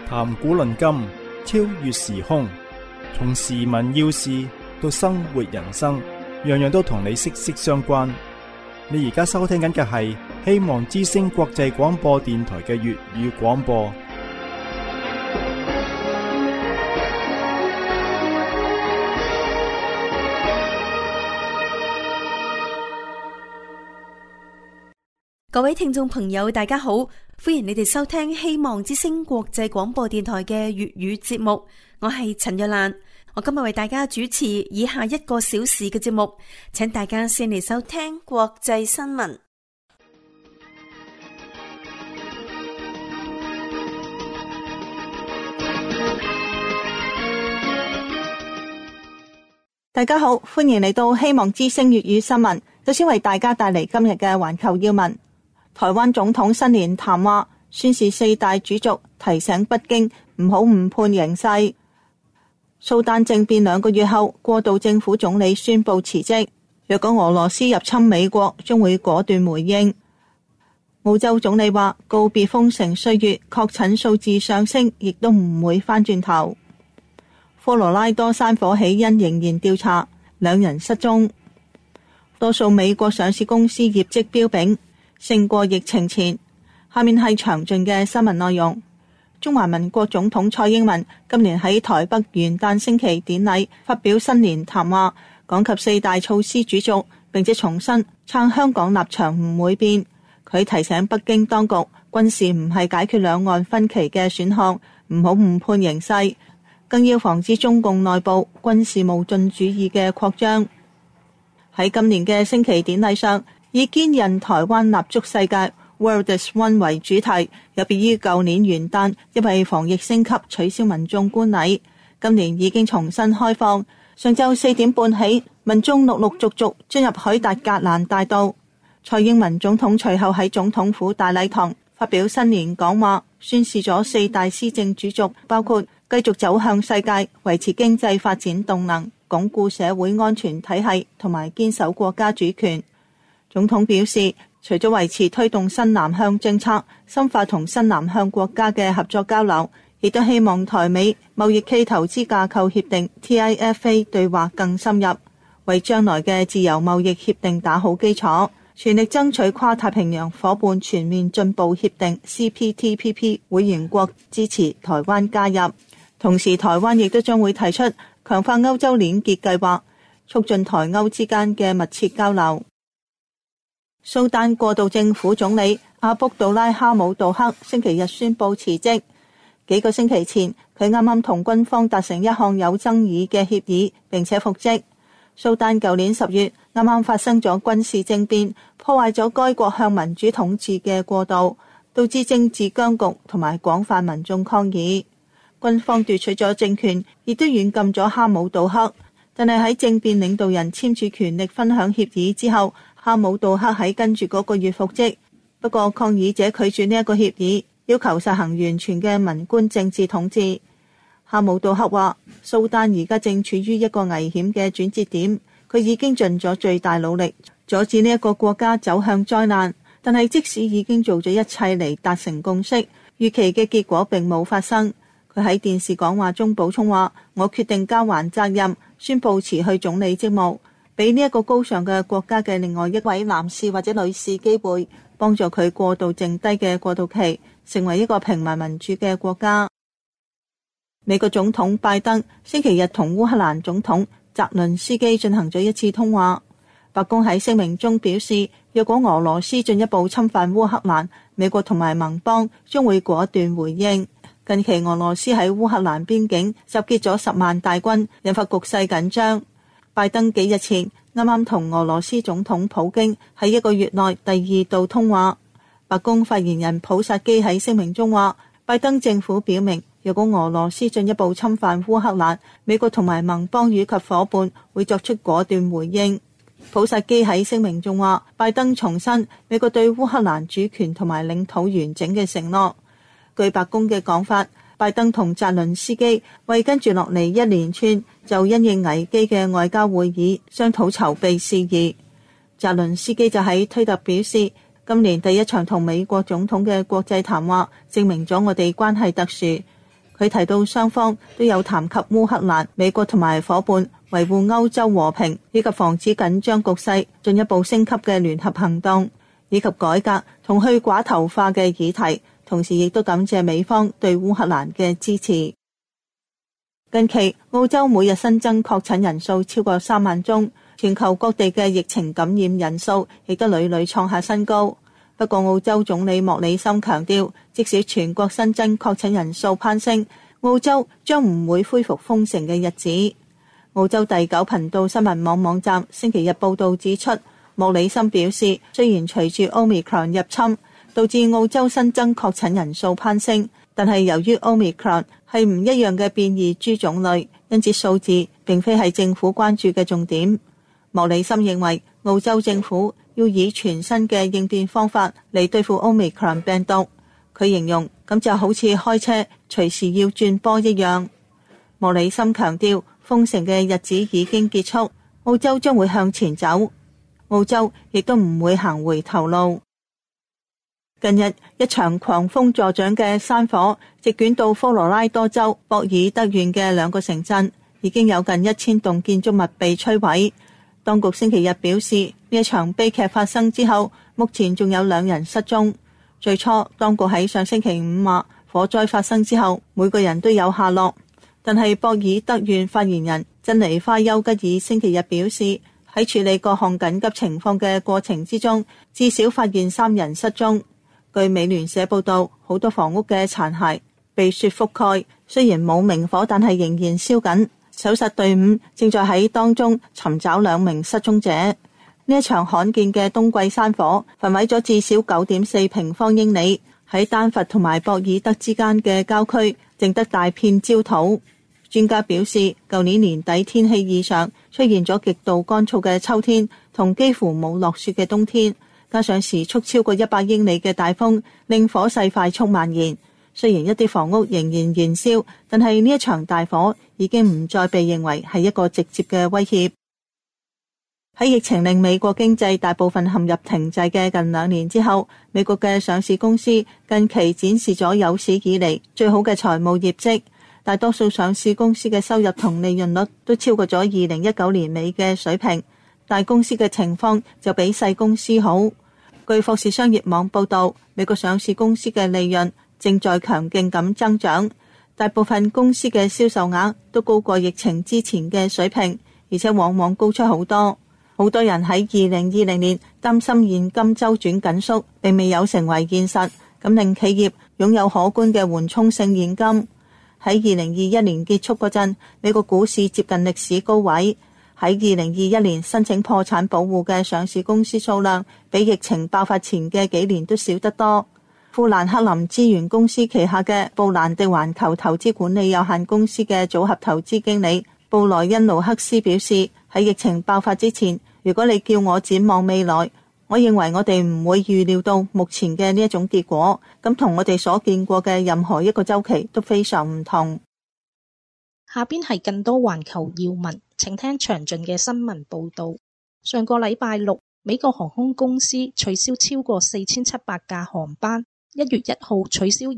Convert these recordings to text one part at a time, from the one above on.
談古論今，超越時空，從時聞要事到生活人生，樣樣都同你息息相關。你而家收聽緊嘅係希望之聲國際廣播電台嘅粵語廣播。 各位聽眾朋友，大家好，歡迎你哋收聽希望之聲國際廣播電台嘅粵語節目。我係陳若蘭，我今日為大家主持以下1個小時嘅節目，請大家先嚟收聽國際新聞。 大家好，歡迎嚟到希望之聲粵語新聞。首先為大家帶嚟今日嘅環球要聞。台灣總統新年談話宣示4大主軸，提醒北京唔好誤判形勢。蘇丹政變2個月後，過渡政府總理宣布辭職。若果俄羅斯入侵美國，將會果斷回應。澳洲總理話告別封城歲月，確診數字上升，亦都唔會翻轉頭。科羅拉多山火起因仍然調查，2人失蹤。多數美國上市公司業績彪炳，勝過疫情前。下面係詳盡嘅新聞內容。中華民國總統蔡英文今年喺台北元旦升旗典禮發表新年談話，講及4大措施主軸，並且重申撐香港立場唔會變。佢提醒北京當局，軍事唔係解決兩岸分歧嘅選項，唔好誤判形勢，更要防止中共內部軍事冒進主義嘅擴張。喺今年嘅升旗典禮上，以堅韌台灣立足世界 World is One 為主題，有別於舊年元旦因為防疫升級取消民眾觀禮，今年已經重新開放。上晝4點半起，民眾陸續進入凱達格蘭大道。蔡英文總統隨後喺總統府大禮堂發表新年講話，宣示咗4大施政主軸，包括繼續走向世界，維持經濟發展動能，鞏固社會安全體系，同埋堅守國家主權。總統表示，除咗維持推動新南向政策，深化同新南向國家嘅合作交流，亦都希望台美貿易暨投資架構協定 TIFA 對話更深入，為將來嘅自由貿易協定打好基礎，全力爭取跨太平洋夥伴全面進步協定 CPTPP 會員國支持台灣加入。同時，台灣亦都將會提出強化歐洲鏈結計劃，促進台歐之間嘅密切交流。蘇丹過渡政府總理阿卜杜拉哈姆杜克星期日宣布辭職。幾個星期前，佢啱啱同軍方達成一項有爭議嘅協議，並且復職。蘇丹舊年10月啱啱發生咗軍事政變，破壞咗該國向民主統治嘅過渡，導致政治僵局同埋廣泛民眾抗議。軍方奪取咗政權，亦都軟禁咗哈姆杜克。但係喺政變領導人簽署權力分享協議之後，哈姆杜克喺跟住嗰個月復職。不過抗議者拒絕呢一個協議，要求實行完全嘅文官政治統治。哈姆杜克話，蘇丹而家正處於一個危險嘅轉折點，佢已經盡咗最大努力阻止呢一個國家走向災難，但係即使已經做咗一切嚟達成共識，預期嘅結果並冇發生。佢喺電視講話中補充話，我決定交還責任，宣布辭去總理職務，俾呢一個高尚嘅國家嘅另外一位男士或者女士機會，幫助佢過渡剩低嘅過渡期，成為一個平民民主嘅國家。美國總統拜登星期日同烏克蘭總統澤倫斯基進行咗一次通話。白宮喺聲明中表示，若果俄羅斯進一步侵犯烏克蘭，美國同埋盟邦將會果斷回應。近期俄羅斯喺烏克蘭邊境集結咗10萬大軍，引發局勢緊張。拜登幾日前啱啱同俄羅斯總統普京喺1個月內第2度通話。白宮發言人普薩基喺聲明中話，拜登政府表明，若果俄羅斯進一步侵犯烏克蘭，美國同埋盟邦以及伙伴會作出果斷回應。普薩基喺聲明中話，拜登重申美國對烏克蘭主權同埋領土完整嘅承諾。據白宮嘅講法，拜登同澤倫斯基為跟住落嚟一連串就因應危機嘅外交會議商討籌備事宜。澤倫斯基就喺推特表示，今年第一場同美國總統嘅國際談話證明咗我哋關係特殊。 佢提到雙方都有談及烏克蘭、美國同埋夥伴維護歐洲和平以及防止緊張局勢進一步升級嘅聯合行動，以及改革同去寡頭化嘅議題，同時亦都感謝美方對烏克蘭嘅支持。近期澳洲每日新增確診人數超過3萬宗，全球各地嘅疫情感染人數亦都屢屢創下新高。不過澳洲總理莫里森強調，即使全國新增確診人數攀升，澳洲將唔會恢復封城嘅日子。澳洲第9頻道新聞網站星期日報道指出，莫里森表示，雖然隨住 Omicron 入侵，導致澳洲新增確診人數攀升，但係由於 Omicron 係唔一樣嘅變異株種類，因此數字並非係政府關注嘅重點。莫里森認為，澳洲政府要以全新嘅應變方法嚟對付 Omicron 病毒。佢形容咁就好似開車隨時要轉波一樣。莫里森強調，封城嘅日子已經結束，澳洲將會向前走，澳洲亦都唔會行回頭路。近日一場狂風助長嘅山火席捲到科羅拉多州博爾德縣嘅2個城鎮，已經有近1000棟建築物被摧毀。當局星期日表示，呢一場悲劇發生之後，目前仲有2人失蹤。最初當局喺上星期5話，火災發生之後每個人都有下落，但係博爾德縣發言人珍妮花丘吉爾星期日表示，喺處理各項緊急情況嘅過程之中，至少發現3人失蹤。據美聯社報道，好多房屋嘅殘骸被雪覆蓋，雖然冇明火，但係仍然燒緊。搜索隊伍正在喺當中尋找2名失蹤者。呢一場罕見嘅冬季山火焚毀咗至少 9.4 平方英里，喺丹佛同埋博爾德之間嘅郊區淨得大片焦土。專家表示，舊年年底天氣異常，出現咗極度乾燥嘅秋天同幾乎冇落雪嘅冬天，加上時速超過100英里嘅大風，令火勢快速蔓延。雖然一啲房屋仍然燃燒，但係呢一場大火已經唔再被認為係一個直接嘅威脅。喺疫情令美國經濟大部分陷入停滯嘅近2年之後，美國嘅上市公司近期展示咗有史以嚟最好嘅財務業績。大多數上市公司嘅收入同利潤率都超過咗2019年尾嘅水平，大公司嘅情況就比細公司好。據霍士商業網報道，美國上市公司嘅利潤正在強勁咁增長，大部分公司嘅銷售額都高過疫情之前嘅水平，而且往往高出好多。好多人喺2020年擔心現金周轉緊縮，並未有成為現實，咁令企業擁有可觀嘅緩衝性現金。喺2021年結束嗰陣，美國股市接近歷史高位。喺2021年申請破產保護嘅上市公司數量，比疫情爆發前嘅幾年都少得多。富蘭克林資源公司旗下嘅布蘭迪環球投資管理有限公司嘅組合投資經理布萊恩盧克斯表示，喺疫情爆發之前，如果你叫我展望未來，我認為我哋唔會預料到目前嘅呢一種結果，咁同我哋所見過嘅任何一個週期都非常唔同。 下邊係更多環球要聞，請聽詳盡嘅新聞報導。上個禮拜六，美國航空公司取消超過4700架航班，1月1號取消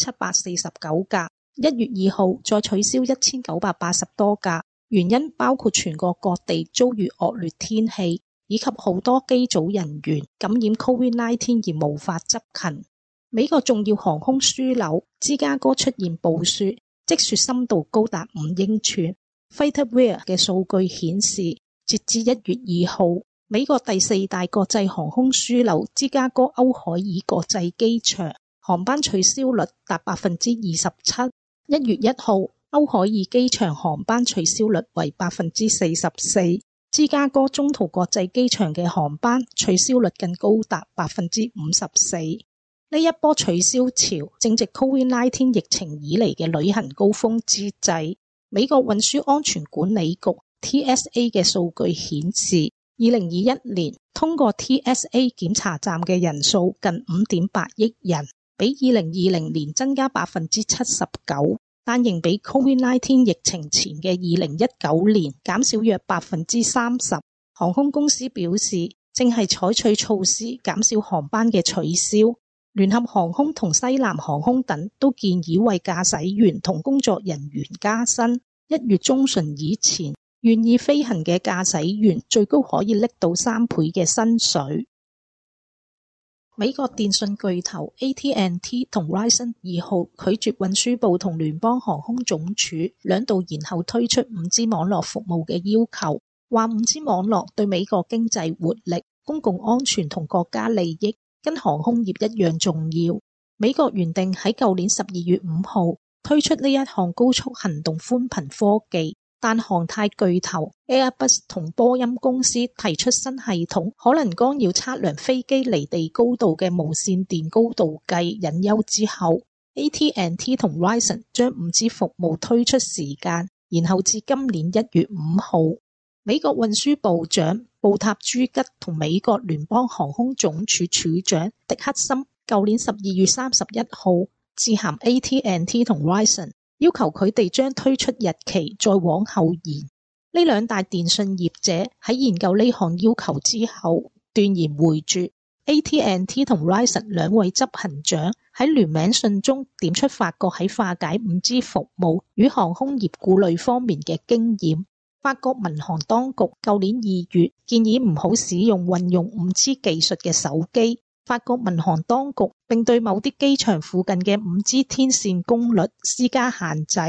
2749架，1月2號再取消1980多架，原因包括全國各地遭遇惡劣天氣，以及好多機組人員感染 COVID-19 而無法執勤。美國重要航空樞紐芝加哥出現暴雪，積雪深度高達5英寸。FlightAware 嘅數據顯示，截至1月2號，美國第4大國際航空樞紐芝加哥歐海爾國際機場航班取消率達 27%。1月1號，歐海爾機場航班取消率為 44%。芝加哥中途國際機場嘅航班取消率更高達 54%。呢一波取消潮正值 COVID-19 疫情以嚟嘅旅行高峰之際。美國運輸安全管理局 TSA 嘅數據顯示，2021年通過 TSA 檢查站嘅人數近 5.8 億人，比2020年增加 79%， 但仍比 COVID-19 疫情前嘅2019年減少約 30%。航空公司表示，正係採取措施減少航班嘅取消。 聯合航空同西南航空等都建議為駕駛員同工作人員加薪。1月中旬以前，願意飛行嘅駕駛員最高可以拎到3倍嘅薪水。美國電信巨頭 AT&T 同 Verizon 2號拒絕運輸部同聯邦航空總署兩度延後推出 5G 網絡服務嘅要求，話 5G 網絡對美國經濟活力、公共安全同國家利益跟航空業一樣重要。美國原定喺舊年12月5號推出呢一項高速行動寬頻科技，但航太巨頭 Airbus 同波音公司提出新系統可能干擾測量飛機離地高度嘅無線電高度計隱憂之後， AT&T 同 Verizon 將 5G 服務推出時間延後至今年1月5號。美國運輸部長布塔朱吉同美國聯邦航空總署署長迪克森舊年12月31號致函 AT&T 同 Verizon， 要求佢哋將推出日期再往後延。呢兩大電信業者喺研究呢項要求之後，斷言回絕。AT&T 同 Verizon 兩位執行長喺聯名信中點出法國喺化解 5G 服務與航空業顧慮方面嘅經驗。法國民航當局舊年2月建議唔好使用運用 5G 技術嘅手機。法國民航當局並對某啲機場附近嘅 5G 天線功率施加限制。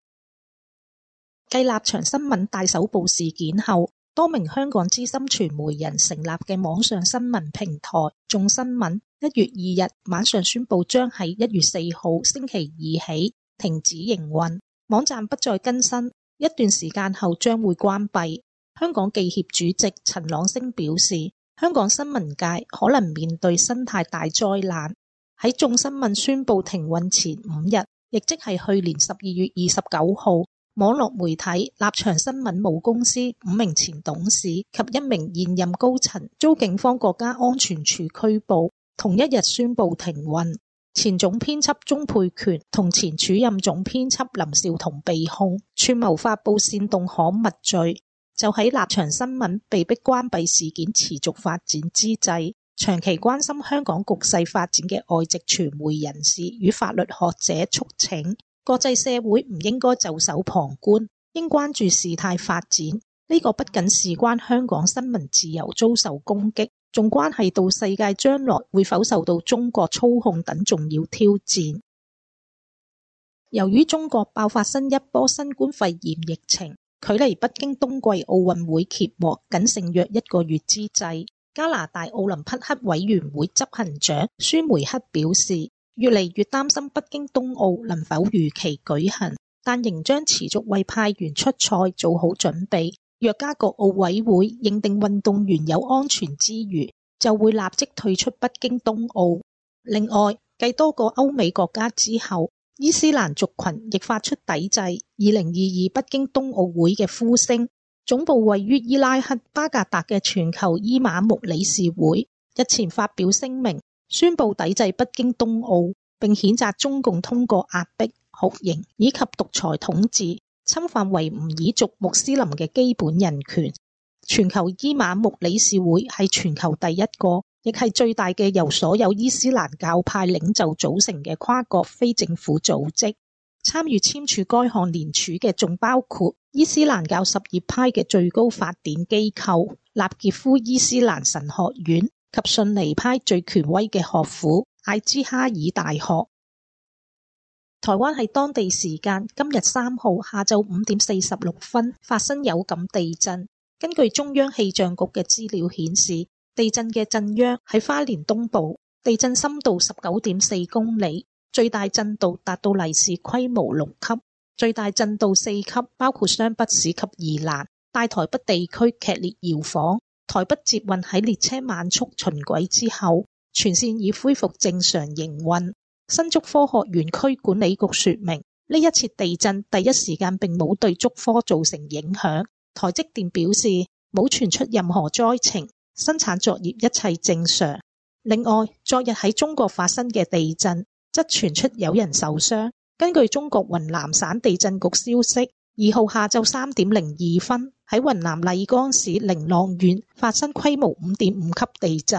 繼立場新聞大搜捕事件後，多名香港資深傳媒人成立嘅網上新聞平台眾新聞1月2日晚上宣布將喺1月4號星期二起停止營運，網站不再更新，一段時間後將會關閉。香港記協主席陳朗昇表示，香港新聞界可能面對生態大災難。喺眾新聞宣布停運前5日，亦即係去年12月29號，網絡媒體立場新聞母公司5名前董事及1名現任高層遭警方國家安全處拘捕，同一日宣布停運。前總編輯鍾沛權同前署任總編輯林紹桐被控串謀發布煽動刊物罪。就喺立場新聞被迫關閉事件持續發展之際，長期關心香港局勢發展嘅外籍傳媒人士與法律學者促請國際社會唔應該袖手旁觀，應關注事態發展。呢個不僅事關香港新聞自由遭受攻擊，仲關係到世界將來會否受到中國操控等重要挑戰。由於中國爆發新一波新冠肺炎疫情，距離北京冬季奧運會揭幕僅剩約1個月之際，加拿大奧林匹克委員會執行長舒梅克表示，越嚟越擔心北京冬奧能否如期舉行，但仍將持續為派員出賽做好準備。若加國奧委會認定運動員有安全之虞，就會立即退出北京冬奧。另外，繼多個歐美國家之後，伊斯蘭族群亦發出抵制2022北京冬奧會嘅呼聲。總部位於伊拉克巴格達嘅全球伊瑪目理事會日前發表聲明，宣布抵制北京冬奧，並譴責中共通過壓迫、酷刑以及獨裁統治，侵犯維吾爾族穆斯林嘅基本人權。全球伊瑪目理事會係全球第一個，亦係最大嘅由所有伊斯蘭教派領袖組成嘅跨國非政府組織。參與簽署該項聯署嘅仲包括伊斯蘭教什葉派嘅最高法典機構納傑夫伊斯蘭神學院及遜尼派最權威嘅學府艾茲哈爾大學。台灣喺當地時間今日3號下晝5點46分發生有感地震。根據中央氣象局嘅資料顯示，地震嘅震央喺花蓮東部，地震深度19.4公里。最大震度達到黎氏規模6級，最大震度4級包括雙北市及宜蘭、大台北地區劇烈搖晃。台北捷運喺列車慢速巡軌之後，全線已恢復正常營運。新竹科學園區管理局說明，呢一次地震第一時間並冇對竹科造成影響。台積電表示冇傳出任何災情，生產作業一切正常。另外，昨日喺中國發生嘅地震則傳出有人受傷。根據中國雲南省地震局消息，2號下晝3點02分喺雲南麗江市寧蒗縣發生規模5.5級地震，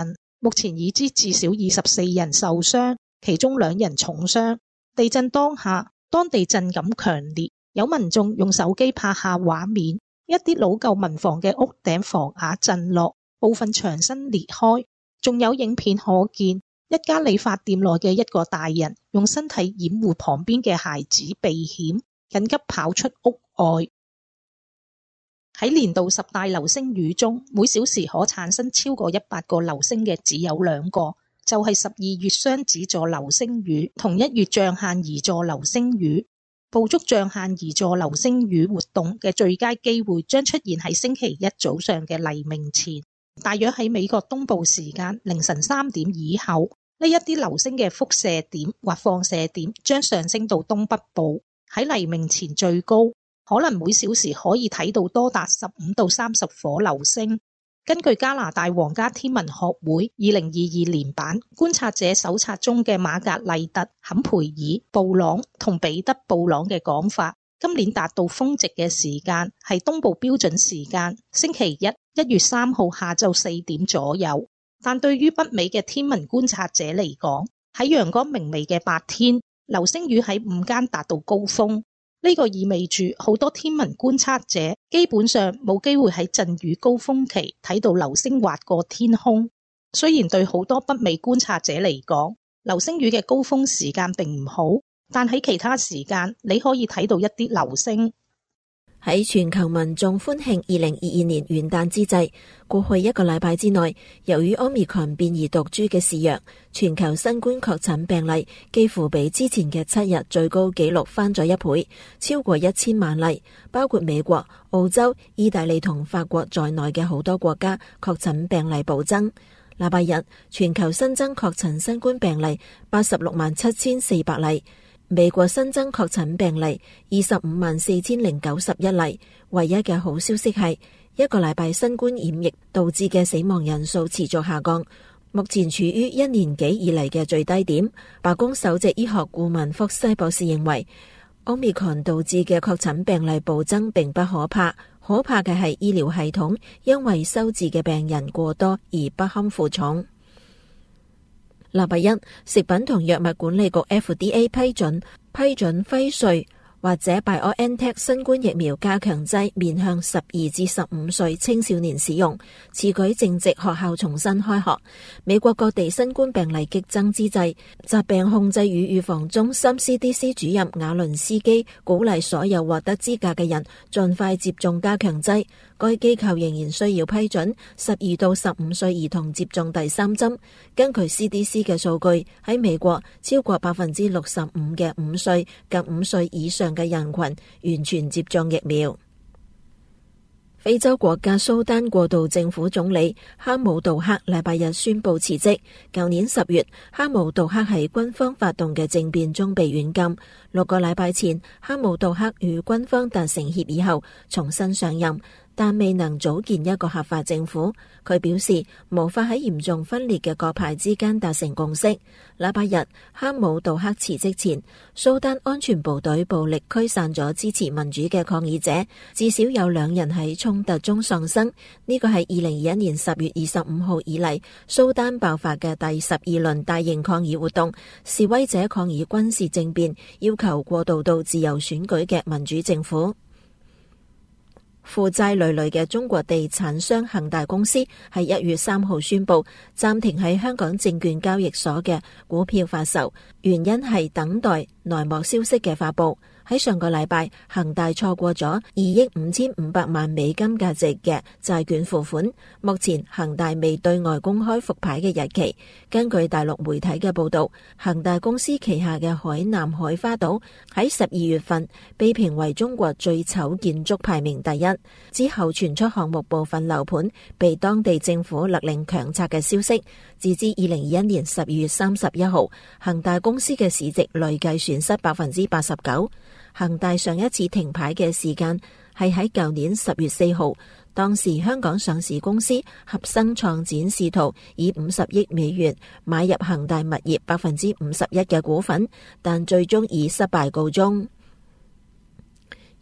目前已知至少24人受傷，其中2人重傷。地震當下，當地震感強烈，有民眾用手機拍下畫面，一啲老舊民房嘅屋頂房瓦震落，部分牆身裂開，仲有影片可見，一家理髮店內嘅一個大人用身體掩護旁邊嘅孩子避險，緊急跑出屋外。喺年度10大流星雨中，每小時可產生超過100個流星嘅只有2個，就係12月雙子座流星雨同1月象限兒座流星雨。捕捉象限兒座流星雨活動嘅最佳機會將出現喺星期一早上嘅黎明前，大約喺美國東部時間凌晨3點以後，呢一啲流星嘅輻射點或放射點將上升到東北部，喺黎明前最高，可能每小時可以睇到多達15到30顆流星。根據加拿大皇家天文學會2022年版觀察者手冊中嘅瑪格麗特·坎培爾·布朗同彼得·布朗嘅講法，今年達到峰值嘅時間係東部標準時間星期一1月3號下晝4點左右。但對於北美嘅天文觀察者嚟講，喺陽光明媚嘅白天，流星雨喺午間達到高峰。呢個意味住好多天文觀察者基本上冇機會喺陣雨高峰期睇到流星劃過天空。雖然對好多北美觀察者嚟講，流星雨嘅高峰時間並唔好，但喺其他時間你可以睇到一啲流星。 喺全球民眾歡慶2022年元旦之際，過去1個禮拜之內，由於 Omicron 變異毒株嘅肆虐，全球新冠確診病例幾乎比之前嘅7日最高紀錄翻咗1倍，超過1000萬例，包括美國、澳洲、意大利同法國在內嘅好多國家確診病例暴增。禮拜日，全球新增確診新冠病例867400例。美國新增確診病例254,091例，唯一嘅好消息係1個禮拜新冠染疫導致嘅死亡人數持續下降，目前處於1年幾以嚟嘅最低點。白宮首席醫學顧問福西博士認為，Omicron 導致嘅確診病例暴增並不可怕，可怕嘅係醫療系統因為收治嘅病人過多而不堪負重。禮拜一，食品同藥物管理局 FDA 批准輝瑞或者 BioNTech 新冠疫苗加強劑面向12至15歲青少年使用。此舉正值學校重新開學，美國各地新冠病例激增之際，疾病控制與預防中心 CDC 主任瓦倫斯基鼓勵所有獲得資格嘅人盡快接種加強劑。該機構仍然需要批准12到15歲兒童接種第3針。根據 CDC 嘅數據，喺美國超過65%嘅5歲及5歲以上嘅人群完全接種疫苗。非洲國家蘇丹過渡政府總理哈姆杜克禮拜日宣布辭職。舊年10月，哈姆杜克喺軍方發動嘅政變中被軟禁。6個禮拜前，哈姆杜克與軍方達成協議後重新上任，但未能組建一個合法政府。佢表示無法喺嚴重分裂嘅各派之間達成共識。禮拜日，哈姆杜克辭職前，蘇丹安全部隊暴力驅散咗支持民主嘅抗議者，至少有2人喺衝突中喪生。呢個係2021年10月25號以嚟蘇丹爆發嘅第12輪大型抗議活動。示威者抗議軍事政變，要求過渡到自由選舉嘅民主政府。負債累累嘅中國地產商恒大公司喺1月3號宣布暫停喺香港證券交易所嘅股票發售，原因係等待內幕消息嘅發佈。喺上個禮拜，恒大錯過咗2億5500萬美金價值嘅債券付款。目前恒大未對外公開復牌嘅日期。根據大陸媒體嘅報道，恒大公司旗下嘅海南海花島喺12月份被評為中國最醜建築排名第1，之後傳出項目部分樓盤被當地政府勒令強拆嘅消息。截至2021年12月31號，恒大公司嘅市值累計損失 89%。恒大上一次停牌嘅時間係喺舊年10月4號，當時香港上市公司合生創展試圖以50億美元買入恒大物業51%嘅股份，但最終以失敗告終。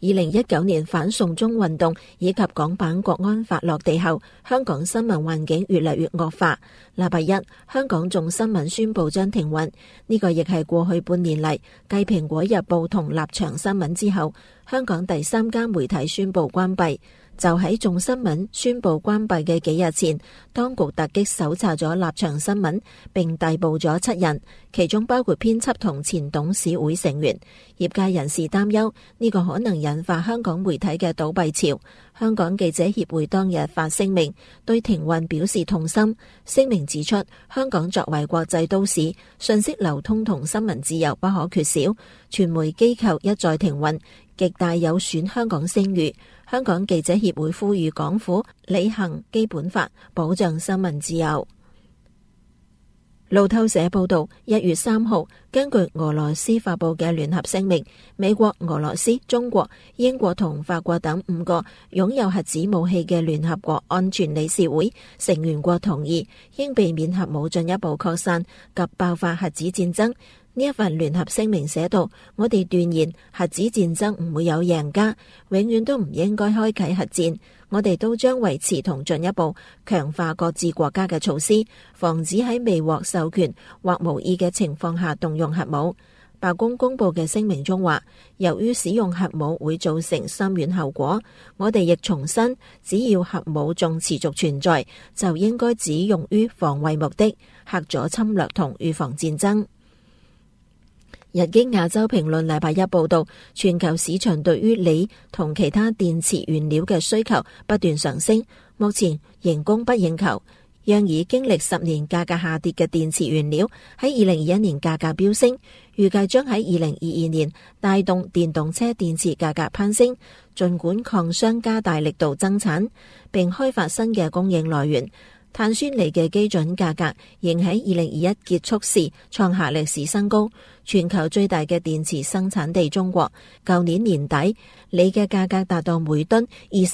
2019年反送中運動以及港版國安法落地後，香港新聞環境越嚟越惡化。禮拜一，香港眾新聞宣布將停運，呢個亦係過去半年嚟繼蘋果日報同立場新聞之後，香港第3間媒體宣布關閉。就喺眾新聞宣布關閉嘅幾日前，當局突擊搜查咗立場新聞，並逮捕咗7人，其中包括編輯同前董事會成員。業界人士擔憂呢個可能引發香港媒體嘅倒閉潮。香港記者協會當日發聲明，對停運表示痛心。聲明指出，香港作為國際都市，信息流通同新聞自由不可缺少，傳媒機構一再停運，極大有損香港聲譽。香港記者協會呼籲港府履行基本法，保障新聞自由。路透社報道，1月3號，根據俄羅斯發布嘅聯合聲明，美國、俄羅斯、中國、英國同法國等5個擁有核子武器嘅聯合國安全理事會成員國同意，應避免核武進一步擴散及爆發核子戰爭。呢一份聯合聲明寫道：我哋斷言核子戰爭唔會有贏家，永遠都唔應該開啟核戰。我哋都將維持同進一步強化各自國家嘅措施，防止喺未獲授權或無意嘅情況下動用核武。白宮公佈嘅聲明中話，由於使用核武會造成深遠後果，我哋亦重申，只要核武仲持續存在，就應該只用於防衛目的，嚇阻侵略同預防戰爭。日經亞洲評論禮拜一報道，全球市場對於鋰同其他電池原料嘅需求不斷上升，目前仍供不應求，讓已經歷10年價格下跌嘅電池原料喺2021年價格飆升，預計將喺2022年帶動電動車電池價格攀升。儘管礦商加大力度增產並開發新嘅供應來源，碳酸鋰嘅基準價格仍喺2021結束時創下歷史新高。全球最大嘅電池生產地中國，舊年年底鋰嘅價格達到每噸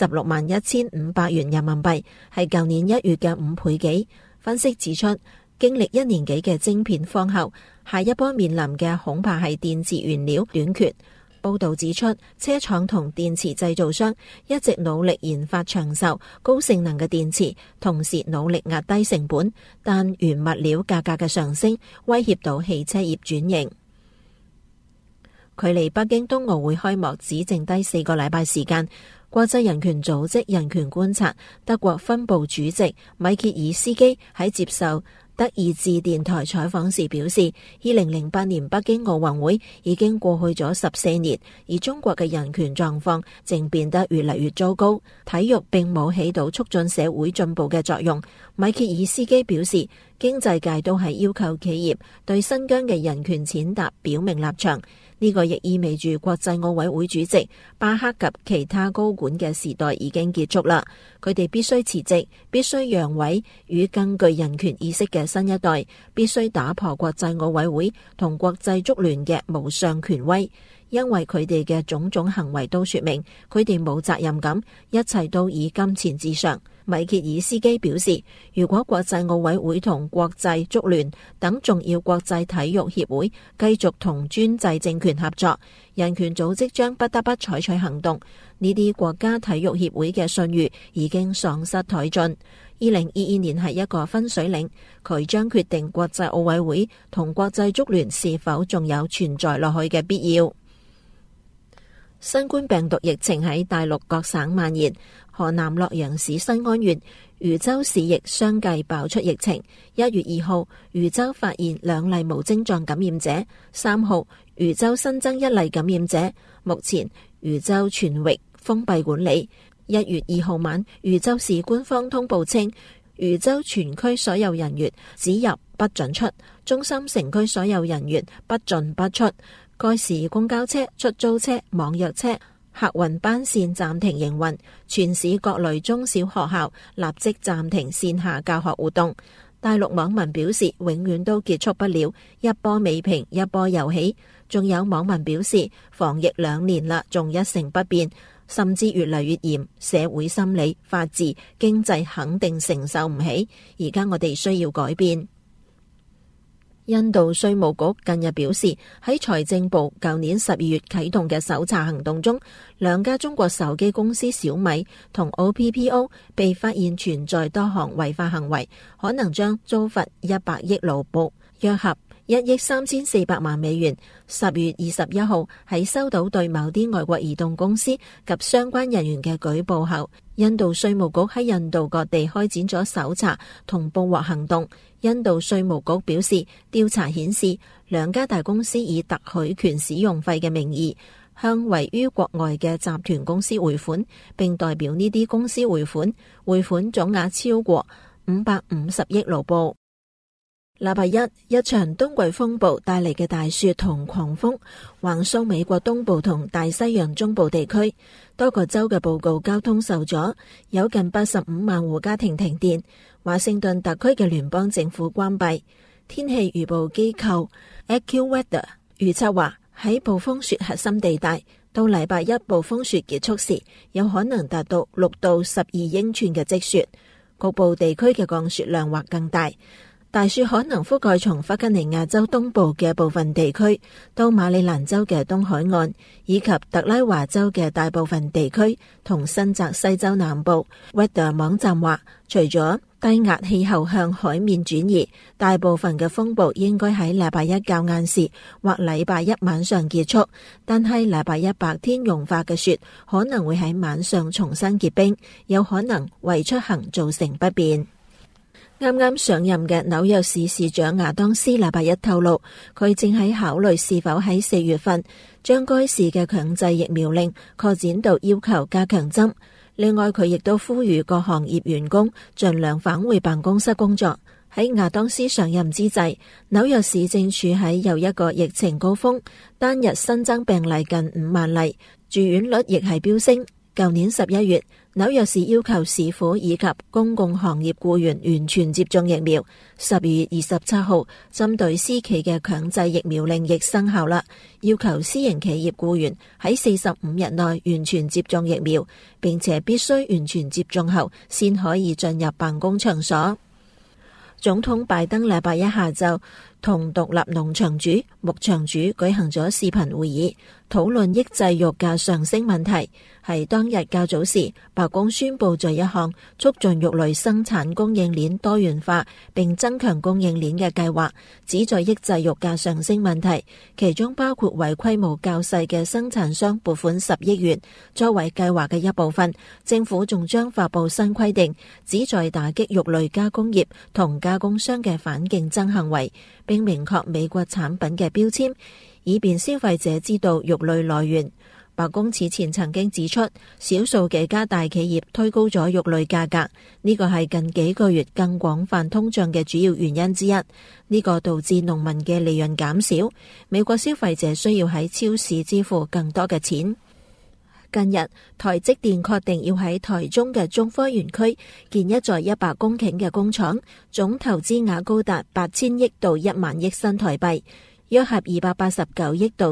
261500元人民幣，係舊年1月嘅5倍幾。分析指出，經歷1年幾嘅晶片荒後，下一波面臨嘅恐怕係電池原料短缺。報道指出，車廠同電池製造商一直努力研發長壽、高性能嘅電池，同時努力壓低成本，但原物料價格嘅上升威脅到汽車業轉型。距離北京冬奧會開幕只剩低4個禮拜時間，國際人權組織人權觀察德國分部主席米歇爾斯基喺接受德意志電台採訪時表示，2008年北京奧運會已經過去咗14年，而中國嘅人權狀況正變得越嚟越糟糕。體育並冇起到促進社會進步嘅作用。米歇爾斯基表示，經濟界都係要求企業對新疆嘅人權踐踏表明立場。呢個亦意味住國際奧委會主席巴克及其他高管嘅時代已經結束啦。佢哋必須辭職，必須讓位與更具人權意識嘅新一代，必須打破國際奧委會同國際足聯嘅無上權威，因為佢哋嘅種種行為都說明佢哋冇責任感，一切都以金錢至上。米歇爾斯基表示，如果國際奧委會同國際足聯等重要國際體育協會繼續同專制政權合作，人權組織將不得不採取行動。呢啲國家體育協會嘅信譽已經喪失殆盡。2022年係一個分水嶺，佢將決定國際奧委會同國際足聯是否仲有存在落去嘅必要。新冠病毒疫情喺大陸各省蔓延，河南洛陽市新安縣、禹州市亦相繼爆出疫情。1月2號，禹州發現2例無症狀感染者；3號，禹州新增1例感染者。目前禹州全域封閉管理。1月2號晚，禹州市官方通報稱，禹州全區所有人員只入不准出，中心城區所有人員不進不出。該市公交車、出租車、網約車、客運班線暫停營運，全市各類中小學校立即暫停線下教學活動。大陸網民表示，永遠都結束不了，一波未平一波又起。仲有網民表示，防疫2年啦，仲一成不變，甚至越嚟越嚴，社會心理、法治、經濟肯定承受唔起。而家我哋需要改變。 印度稅務局近日表示，喺財政部舊年12月啟動嘅搜查行動中，兩家中國手機公司小米同 OPPO 被發現存在多項違法行為，可能將遭罰100億盧布，約合1億3400萬美元。10月21號喺收到對某啲外國移動公司及相關人員嘅舉報後，印度稅務局喺印度各地開展咗搜查同捕獲行動。印度稅務局表示，調查顯示兩家大公司以特許權使用費嘅名義向位於國外嘅集團公司匯款，並代表呢啲公司匯款總額超過550億盧布。禮拜一場冬季風暴帶嚟嘅大雪同狂風橫掃美國東部同大西洋中部地區，多個州嘅報告交通受阻，有近85萬戶家庭停電。華盛頓特區嘅聯邦政府關閉。天氣預報機構 AccuWeather 預測話，喺暴風雪核心地帶，到禮拜一暴風雪結束時，有可能達到6到12英寸嘅積雪，局部地區嘅降雪量或更大。大雪可能覆蓋從弗吉尼亞州東部嘅部分地區到馬里蘭州嘅東海岸，以及特拉華州嘅大部分地區同新澤西州南部。Weather 網站話，除咗低壓氣候向海面轉移，大部分嘅風暴應該喺禮拜一較晏時或禮拜一晚上結束，但係禮拜一白天融化嘅雪可能會喺晚上重新結冰，有可能為出行造成不便。啱啱上任嘅紐約市市長亞當斯禮拜一透露，佢正喺考慮是否喺4月份將該市嘅強制疫苗令擴展到要求加強針。另外，佢亦都呼籲各行業員工盡量返回辦公室工作。喺亞當斯上任之際，紐約市正處喺又一個疫情高峰，單日新增病例近5萬例，住院率亦係飆升。舊年11月，紐約市要求市府以及公共行業僱員完全接種疫苗。12月27號，針對私企嘅強制疫苗令亦生效啦，要求私營企業僱員喺45日內完全接種疫苗，並且必須完全接種後先可以進入辦公場所。總統拜登禮拜一下晝同獨立農場主、牧場主舉行咗視頻會議，討論抑制肉價上升問題。喺當日較早時，白宮宣布咗一項促進肉類生產供應鏈多元化並增強供應鏈嘅計劃，旨在抑制肉價上升問題，其中包括為規模較細嘅生產商撥款10億元。作為計劃嘅一部分，政府仲將發布新規定，旨在打擊肉類加工業同加工商嘅反競爭行為，並明確美國產品嘅標籤，以便消費者知道肉類來源。白宮此前曾經指出，少數幾家大企業推高咗肉類價格，呢個係近幾個月更廣泛通脹嘅主要原因之一。呢個導致農民嘅利潤減少，美國消費者需要喺超市支付更多嘅錢。近日，台積電確定要喺台中嘅中科園區建一座100公頃嘅工廠，總投資額高達8000億到1萬億新台幣，約合289億到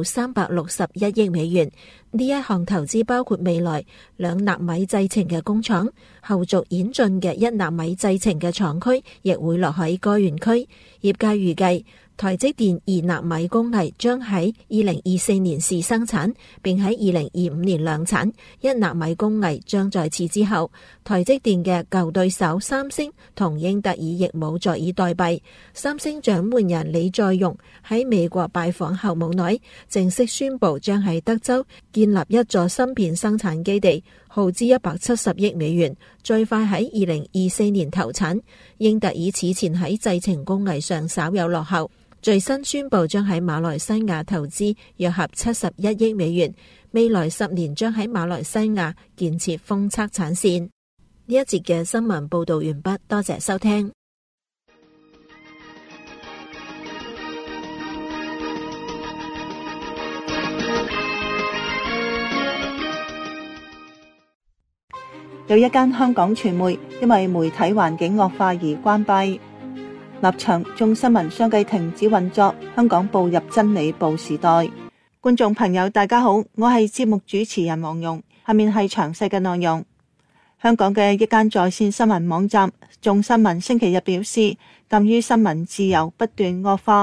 361億美元。呢一項投資包括未來2納米製程嘅工廠，後續演進嘅1納米製程嘅廠區亦會落喺該園區。業界預計，台積電2納米工藝將喺2024年試生產，並喺2025年量產。1納米工藝將在此之後。台積電嘅舊對手三星同英特爾亦冇坐以待斃。三星掌門人李在鎔喺美國拜訪後冇耐，正式宣布將喺德州建立一座芯片生產基地，耗資170億美元，最快喺2024年投產。英特爾此前喺製程工藝上稍有落後，最新宣布將喺馬來西亞投資約合71億美元，未來10年將喺馬來西亞建設封測產線。呢一節嘅新聞報道完畢，多謝收聽。 有一間香港傳媒因為媒體環境惡化而關閉，立場眾新聞相繼停止運作，香港步入真理報時代。觀眾朋友大家好，我係節目主持人黃蓉，下面係詳細嘅內容。香港嘅一間在線新聞網站眾新聞星期日表示，鑒於新聞自由不斷惡化，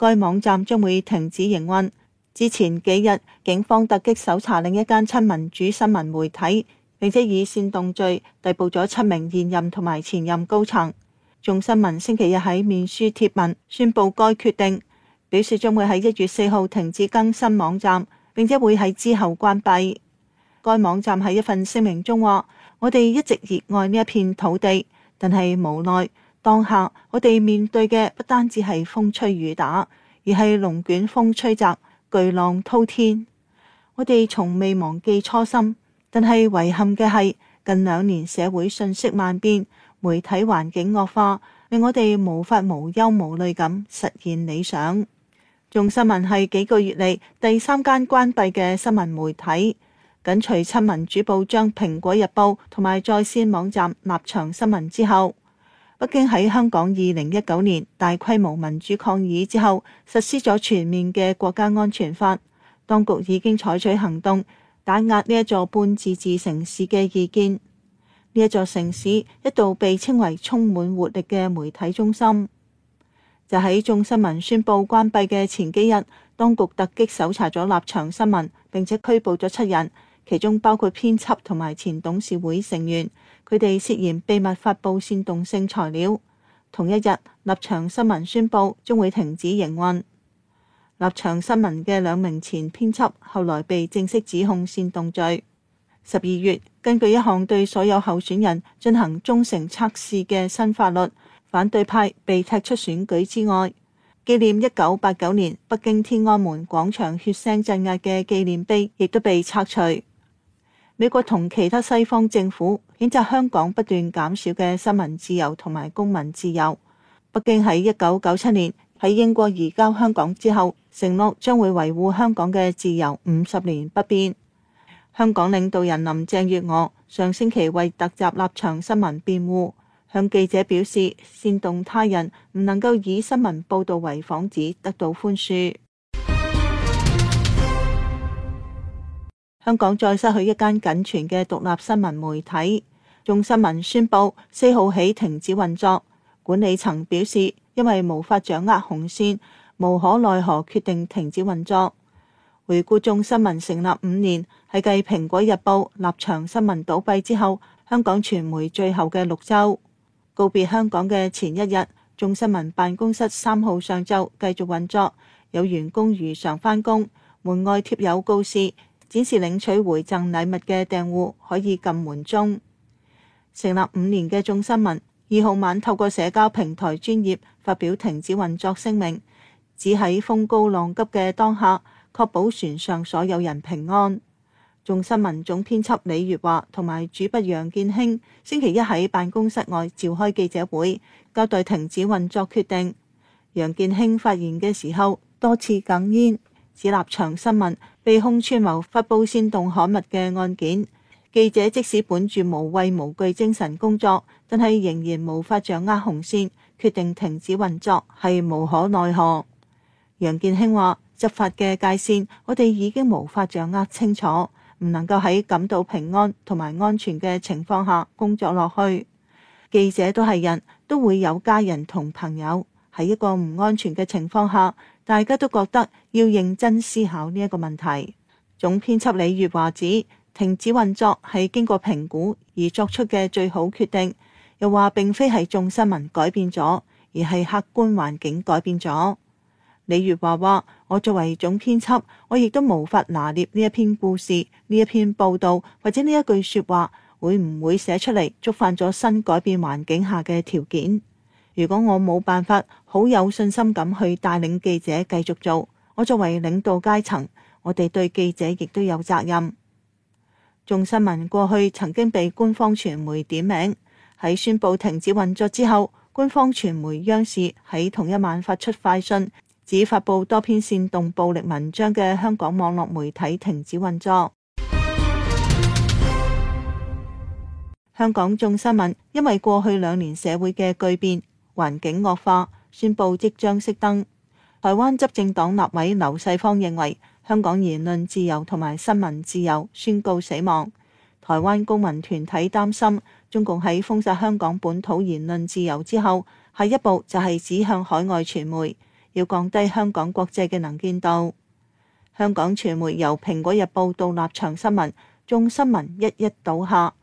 該網站將會停止營運。之前幾日，警方突擊搜查另一間親民主新聞媒體，並且以煽動罪逮捕咗7名現任同埋前任高層。眾新聞星期日喺面書貼文宣布該決定，表示將會喺1月4號停止更新網站，並且會喺之後關閉。該網站喺一份聲明中話：我哋一直熱愛呢一片土地，但係無奈當下我哋面對嘅不單止係風吹雨打，而係龍捲風吹襲，巨浪滔天。我哋從未忘記初心，但係遺憾嘅係近2年社會瞬息萬變，媒體環境惡化，令我哋無法無憂無慮咁實現理想。眾新聞係幾個月嚟第3間關閉嘅新聞媒體，緊隨親民主報章《蘋果日報》同埋在線網站立場新聞之後。北京喺香港2019年大規模民主抗議之後，實施咗全面嘅國家安全法，當局已經採取行動打壓呢一座半自治城市嘅意見。呢一座城市一度被稱為充滿活力嘅媒體中心。就喺眾新聞宣布關閉嘅前幾日，當局突擊搜查咗立場新聞，並且拘捕咗7人，其中包括編輯同埋前董事會成員。佢哋涉嫌秘密發布煽動性材料。同一日，立場新聞宣布將會停止營運。立場新聞嘅2名前編輯後來被正式指控煽動罪。12月，根據一項對所有候選人進行忠誠測試嘅新法律，反對派被踢出選舉之外。紀念1989年北京天安門廣場血腥鎮壓嘅紀念碑亦都被拆除。美國同其他西方政府譴責香港不斷減少嘅新聞自由同埋公民自由。北京喺1997年喺英國移交香港之後，承諾將會維護香港嘅自由50年不變。香港領導人林鄭月娥上星期為突襲立場新聞辯護，向記者表示煽動他人唔能夠以新聞報導為幌子得到寬恕。香港再失去一間僅存嘅獨立新聞媒體，眾新聞宣布4號起停止運作。管理層表示，因為無法掌握紅線，無可奈何決定停止運作。回顧眾新聞成立5年，係繼蘋果日報、立場新聞倒閉之後，香港傳媒最後嘅6週。告別香港嘅前一日，眾新聞辦公室3號上晝繼續運作，有員工如常返工，門外貼有告示，展示領取回贈禮物嘅訂戶可以撳門鐘。成立5年嘅眾新聞2號晚透過社交平台專頁發表停止運作聲明，只喺風高浪急嘅當下，確保船上所有人平安。眾新聞總編輯李月華同埋主筆楊健興星期一喺辦公室外召開記者會，交代停止運作決定。楊健興發言嘅時候多次哽咽，指立場新聞被控串謀發布煽動刊物嘅案件，記者即使本住無畏無懼精神工作，但係仍然無法掌握紅線，決定停止運作係無可奈何。楊健興話：執法嘅界線我哋已經無法掌握清楚，唔能夠喺感到平安同埋安全嘅情況下工作落去。記者都係人，都會有家人同朋友，喺一個唔安全嘅情況下，大家都覺得要認真思考呢一個問題。總編輯李月華指，停止運作係經過評估而作出嘅最好決定，又話並非係眾新聞改變咗，而係客觀環境改變咗。李月華話：我作為總編輯，我亦都無法拿捏呢一篇故事、呢一篇報道或者呢一句說話會唔會寫出嚟觸犯咗新改變環境下嘅條件。如果我冇辦法好有信心咁去帶領記者繼續做，我作為領導階層，我哋對記者亦都有責任。眾新聞過去曾經被官方傳媒點名，喺宣布停止運作之後，官方傳媒央視喺同一晚發出快訊，指發布多篇煽動暴力文章嘅香港網絡媒體停止運作。香港眾新聞因為過去2年社會嘅巨變，環境惡化，宣布即將熄燈。台灣執政黨立委劉世芳認為，香港言論自由同埋新聞自由宣告死亡。台灣公民團體擔心，中共喺封殺香港本土言論自由之後，下一步就係指向海外傳媒， 要降低香港國際嘅能見度。香港傳媒由蘋果日報到立場新聞、眾新聞一一倒下。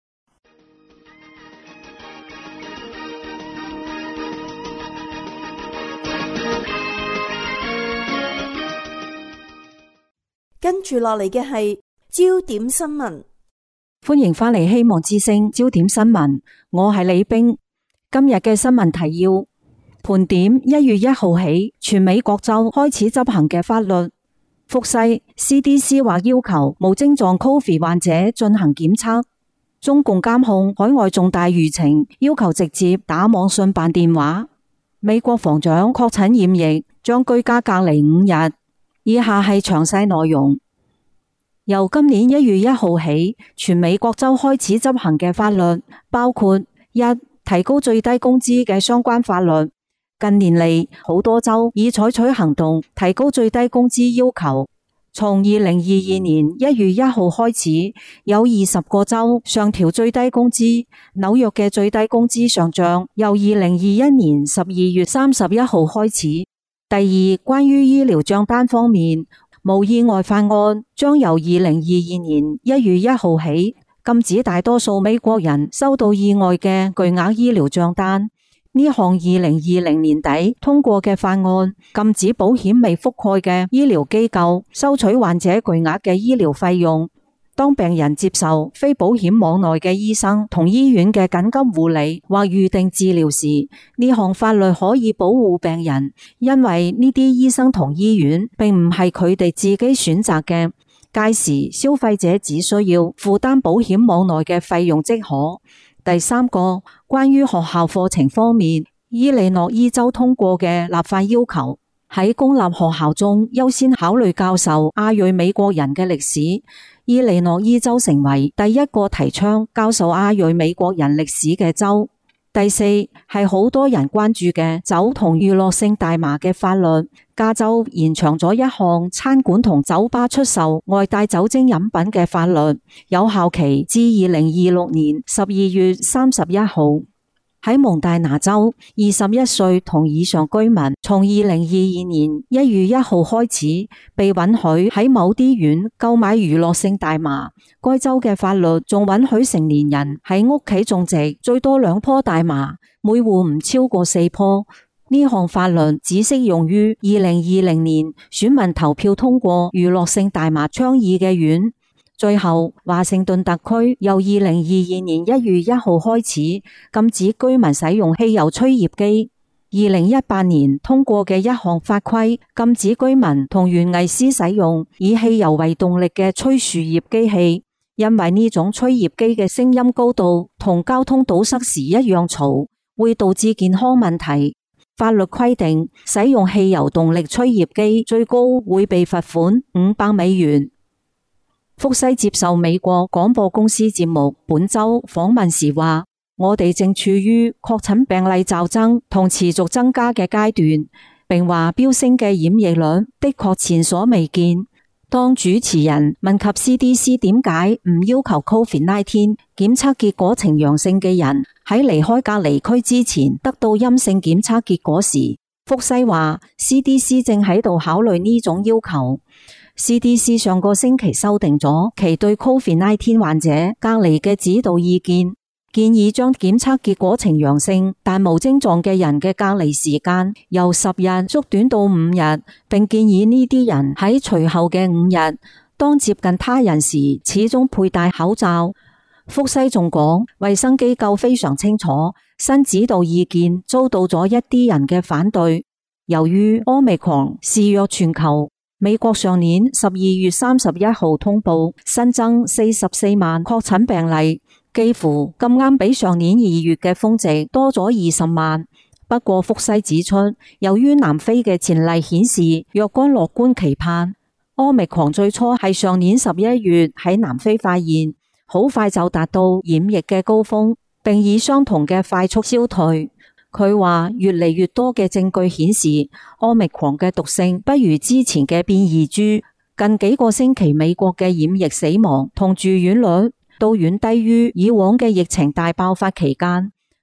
跟住落嚟嘅係焦點新聞。 歡迎返嚟希望之聲焦點新聞，我係李冰。今日嘅新聞提要：盤點1月1號起全美各州開始執行嘅法律。復西 CDC 或要求無症狀 COVID 患者進行檢測。中共監控海外重大輿情，要求直接打網信辦電話。美國防長確診染疫，將居家隔離5日。以下係詳細內容。由今年1月1號起，全美各州開始執行嘅法律包括：一、提高最低工資嘅相關法律。近年嚟，好多州已採取行動提高最低工資要求。從2022年1月1號開始，有20個州上調最低工資。紐約嘅最低工資上漲由2021年12月31號開始。第二，關於醫療賬單方面，無意外法案將由2022年1月1號起禁止大多數美國人收到意外嘅巨額醫療賬單。呢項2020年底通過嘅法案禁止保險未覆蓋嘅醫療機構收取患者巨額嘅醫療費用。當病人接受非保險網內嘅醫生同醫院嘅緊急護理或預定治療時，呢項法律可以保護病人，因為呢啲醫生同醫院並唔係佢哋自己選擇嘅。屆時消費者只需要負擔保險網內嘅費用即可。第三個，關於學校課程方面，伊利諾伊州通過嘅立法要求，喺公立學校中優先考慮教授亞裔美國人嘅歷史。伊利諾伊州成為第一個提倡教授亞裔美國人歷史嘅州。第四，係好多人關注嘅酒同娛樂性大麻嘅法律。加州延長咗一項餐館同酒吧出售外帶酒精飲品嘅法律，有效期至2026年12月31號。喺蒙大拿州，21歲同以上居民從2022年1月1號開始被允許喺某啲縣購買娛樂性大麻。該州嘅法律仲允許成年人喺屋企種植最多2棵大麻，每戶唔超過4棵。呢項法律只適用於2020年選民投票通過娛樂性大麻倡議嘅縣。最後，華盛頓特區由2022年1月1號開始禁止居民使用汽油吹葉機。2018年通過嘅一項法規禁止居民同園藝師使用以汽油為動力嘅吹樹葉機器，因為呢種吹葉機嘅聲音高度同交通堵塞時一樣嘈，會導致健康問題。法律規定，使用汽油動力吹葉機最高會被罰款$500。福西接受美國廣播公司節目本周訪問時話：我哋正處於確診病例驟增同持續增加嘅階段，並話飆升嘅染疫率的確前所未見。當主持人問及 CDC 點解唔要求 COVID-19 檢測結果呈陽性嘅人喺離開隔離區之前得到陰性檢測結果時，福西話 CDC 正喺度考慮呢種要求。CDC 上個星期修訂咗其對 COVID-19 患者隔離嘅指導意見，建議將檢測結果呈陽性但無症狀嘅人嘅隔離時間由10日縮短到5日，並建議呢啲人喺隨後嘅5日，當接近他人時始終佩戴口罩。福西仲講，衛生機構非常清楚新指導意見遭到咗一啲人嘅反對。由於Omicron肆虐全球，美國上年12月31號通報新增44萬確診病例，幾乎咁啱比上年2月嘅峰值多咗20萬。不過福西指出，由於南非嘅前例顯示若干樂觀期盼，Omicron最初係上年11月喺南非發現，好快就達到染疫嘅高峰，並以相同嘅快速消退。佢話越嚟越多嘅證據顯示，Omicron嘅毒性不如之前嘅變異株。近幾個星期美國嘅染疫死亡同住院率都遠低於以往嘅疫情大爆發期間。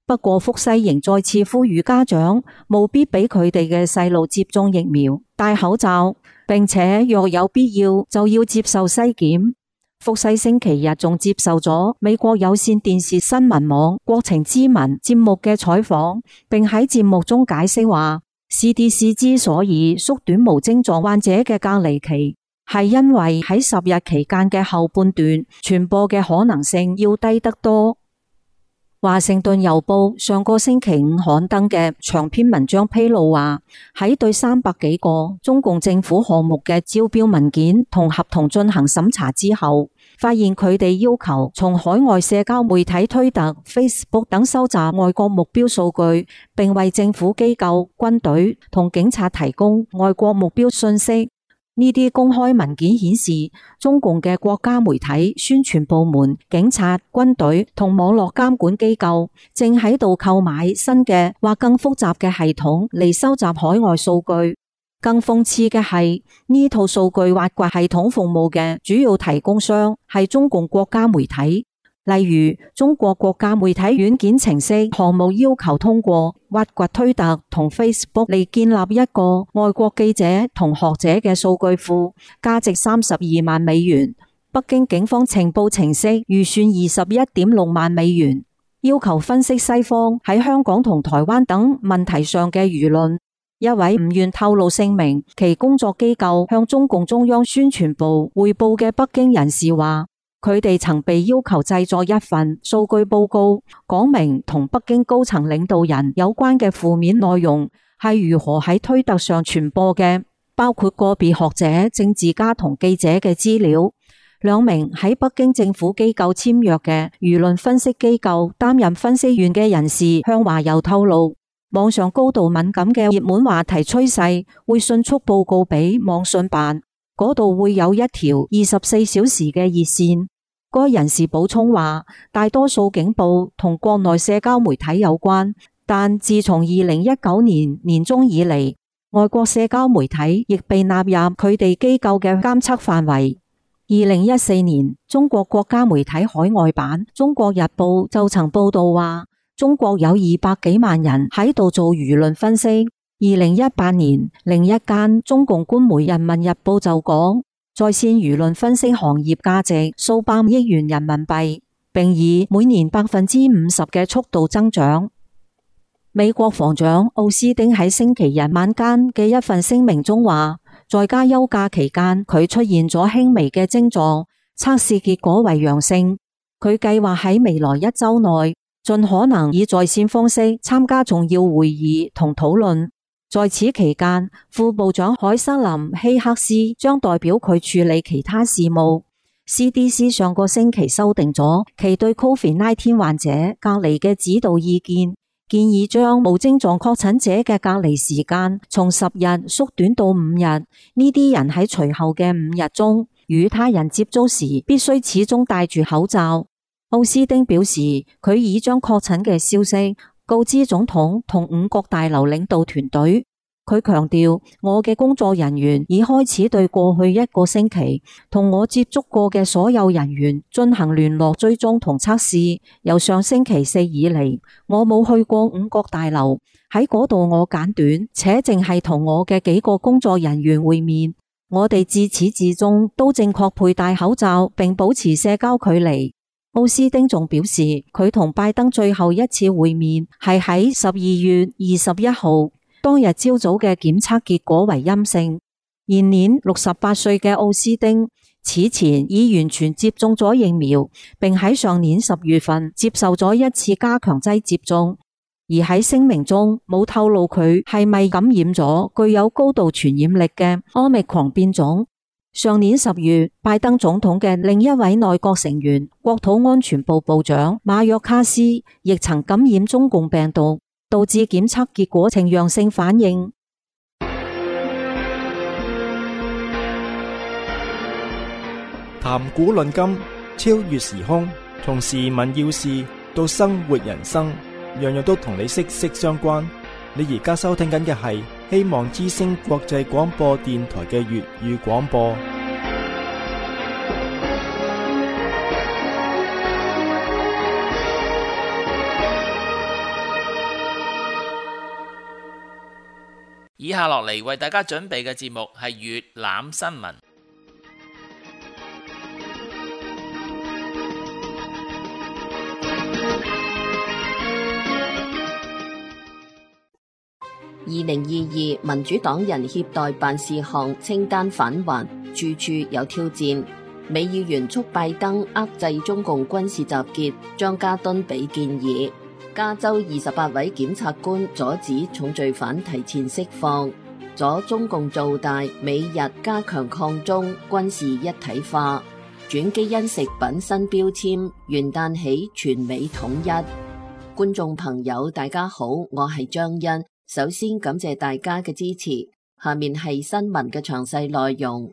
不過福西仍再次呼籲家長務必俾佢哋嘅細路接種疫苗、戴口罩，並且若有必要就要接受篩檢。福西星期日仲接受咗美國有線電視新聞網國情之聞節目嘅採訪，並喺節目中解釋話 CDC 之所以縮短無症狀患者嘅隔離期，係因為喺10日期間嘅後半段傳播嘅可能性要低得多。華盛頓郵報上個星期五刊登嘅長篇文章披露話，喺對300幾個中共政府項目嘅招標文件同合同進行審查之後，發現佢哋要求從海外社交媒體推特、Facebook 等收集外國目標數據，並為政府機構、軍隊同警察提供外國目標信息。呢啲公開文件顯示，中共嘅國家媒體、宣傳部門、警察、軍隊同網絡監管機構正喺度購買新嘅或更複雜嘅系統嚟收集海外數據。更諷刺嘅係，呢套數據挖掘系統服務嘅主要提供商係中共國家媒體。例如，中國國家媒體軟件程式項目要求通過挖掘推特同 Facebook 嚟建立一個外國記者同學者嘅數據庫，價值32萬美元。北京警方情報程式預算21.6萬美元，要求分析西方喺香港同台灣等問題上嘅輿論。一位唔願透露姓名，其工作機構向中共中央宣傳部匯報嘅北京人士話，佢哋曾被要求製作一份數據報告，講明同北京高層領導人有關嘅負面內容係如何喺推特上傳播嘅，包括個別學者、政治家同記者嘅資料。2名喺北京政府機構簽約嘅輿論分析機構擔任分析員嘅人士向華郵透露，網上高度敏感嘅熱門話題趨勢會迅速報告俾網信辦，嗰度會有一條24小時嘅熱線。該人士補充話，大多數警報同國內社交媒體有關，但自從2019年年中以嚟，外國社交媒體亦被納入佢哋機構嘅監測範圍。2014年，中國國家媒體海外版《中國日報》就曾報道話，中國有200幾萬人喺度做輿論分析。2018年，另一間中共官媒《人民日報》就講，在線輿論分析行業價值數百億元人民幣，並以每年50%嘅速度增長。美國防長奧斯汀喺星期日晚間嘅一份聲明中話，在家休假期間佢出現咗輕微嘅症狀，測試結果為陽性。佢計劃喺未來1週內盡可能以在線方式參加重要會議同討論。在此期間，副部長凱瑟琳希克斯將代表佢處理其他事務。CDC 上個星期修訂咗其對 COVID-19 患者隔離嘅指導意見，建議將無症狀確診者嘅隔離時間從10日縮短到5日。呢啲人喺隨後嘅5日中與他人接觸時，必須始終戴住口罩。奧斯汀表示，佢已將確診嘅消息告知總統同5角大樓領導團隊。佢強調，我嘅工作人員已開始對過去1個星期同我接觸過嘅所有人員進行聯絡追蹤同測試。由上星期4以嚟，我冇去過5角大樓，喺嗰度我簡短且淨係同我嘅幾個工作人員會面。我哋自始至終都正確佩戴口罩並保持社交距離。奧斯汀仲表示，佢同拜登最後一次會面係喺12月21號。當日朝早嘅檢測結果為陰性。現年68歲嘅奧斯汀此前已完全接種咗疫苗，並喺上年10月份接受咗1次加強劑接種，而喺聲明中冇透露佢係咪感染咗具有高度傳染力嘅Omicron變種。上年10月，拜登總統嘅另一位內閣成員國土安全部部長馬約卡斯亦曾感染中共病毒，導致檢測結果呈陽性反應。 談古論今，超越時空，從時聞要事到生活人生，樣樣都同你息息相關。你而家收聽緊嘅係希望之聲國際廣播電台嘅粵語廣播。 以下落嚟為大家準備嘅節目係粵覽新聞。 2022民主黨人協代辦事項清單返還，處處有挑戰。美議員促拜登遏制中共軍事集結，張家敦俾建議。加州28位檢察官阻止重罪犯提前釋放，阻中共做大，美日加強抗中，軍事一體化。轉基因食品新標籤，元旦起全美統一。觀眾朋友大家好，我係張欣，首先感謝大家嘅支持，下面係新聞嘅詳細內容。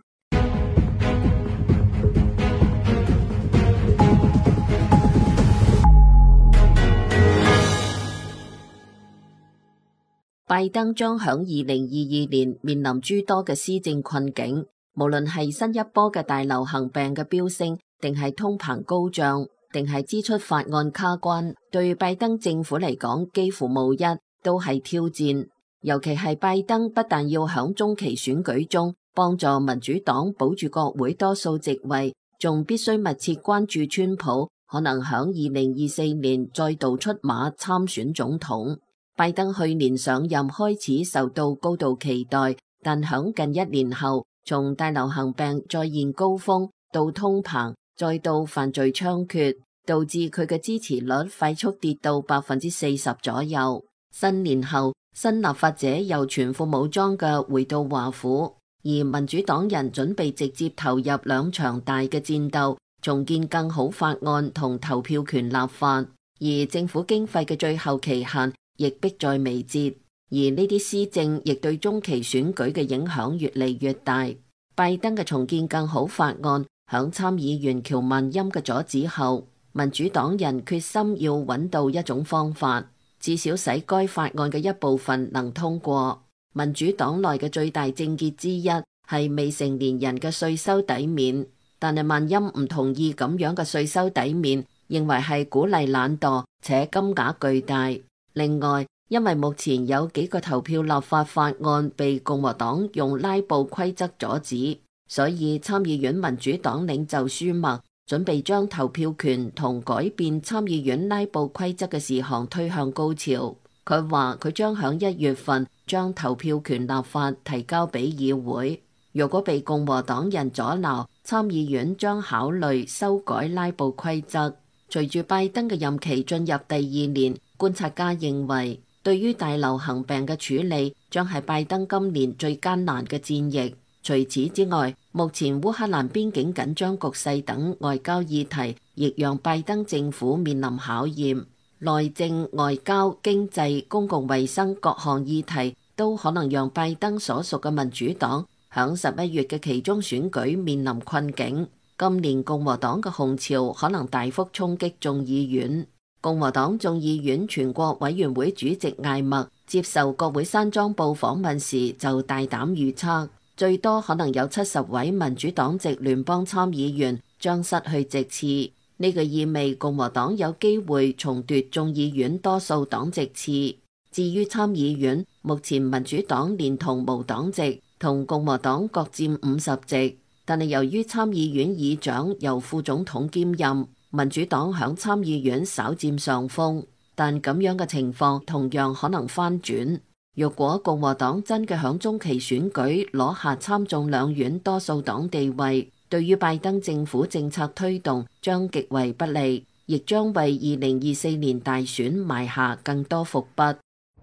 拜登將響2022年面臨諸多嘅施政困境，無論係新一波嘅大流行病嘅飆升，定係通膨高漲，定係支出法案卡關，對拜登政府嚟講幾乎無一都係挑戰。尤其係拜登不但要響中期選舉中幫助民主黨保住國會多數席位，仲必須密切關注川普可能響2024年再度出馬參選總統。拜登去年上任開始受到高度期待，但響近一年後，從大流行病再現高峰，到通膨，再到犯罪猖獗，導致佢嘅支持率快速跌到40%左右。新年後，新立法者又全副武裝嘅回到華府，而民主黨人準備直接投入兩場大嘅戰鬥，重建更好法案同投票權立法，而政府經費嘅最後期限亦迫在眉睫，而呢啲施政亦對中期選舉嘅影響越嚟越大。拜登嘅重建更好法案響參議員喬萬欽嘅阻止後，民主黨人決心要揾到一種方法，至少使該法案嘅一部分能通過。民主黨內嘅最大症結之一係未成年人嘅稅收抵免，但係萬欽唔同意咁樣嘅稅收抵免，認為係鼓勵懶惰且金額巨大。另外，因為目前有幾個投票立法法案被共和黨用拉布規則阻止，所以參議院民主黨領袖舒默準備將投票權同改變參議院拉布規則嘅事項推向高潮。佢話佢將響1月份將投票權立法提交俾議會，如果被共和黨人阻撓，參議院將考慮修改拉布規則。隨住拜登嘅任期進入第2年，觀察家認為，對於大流行病嘅處理將係拜登今年最艱難嘅戰役。除此之外，目前烏克蘭邊境緊張局勢等外交議題，亦讓拜登政府面臨考驗。內政、外交、經濟、公共衛生各項議題都可能讓拜登所屬嘅民主黨響11月嘅期中選舉面臨困境。今年共和黨嘅紅潮可能大幅衝擊眾議院。共和黨眾議院全國委員會主席艾默接受國會山莊報訪問時就大膽預測，最多可能有70位民主黨籍聯邦參議員將失去席次。呢個意味共和黨有機會重奪眾議院多數黨席次。至於參議院，目前民主黨連同無黨籍同共和黨各佔50席。但係由於參議院議長由副總統兼任，民主黨響參議院稍佔上風，但咁樣嘅情況同樣可能翻轉。若果共和黨真嘅響中期選舉攞下參眾兩院多數黨地位，對於拜登政府政策推動將極為不利，亦將為2024年大選埋下更多伏筆。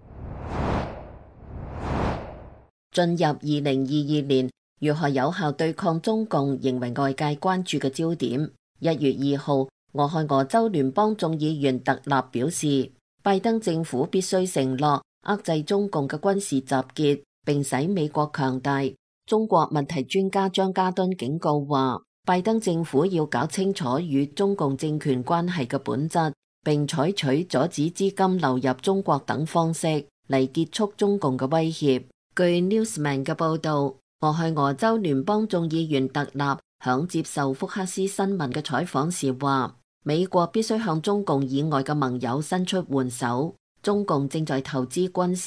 進入2022年，如何有效對抗中共仍為外界關注嘅焦點。1月2號，俄亥俄州聯邦眾議員特納表示，拜登政府必須承諾遏制中共嘅軍事集結，並使美國強大。中國問題專家張家敦警告話，拜登政府要搞清楚與中共政權關係嘅本質，並採取阻止資金流入中國等方式嚟結束中共嘅威脅。據 Newsman 嘅報道，俄亥俄州聯邦眾議員特納響接受福克斯新聞嘅採訪時話，美國必須向中共以外嘅盟友伸出援手。中共正在投資軍事，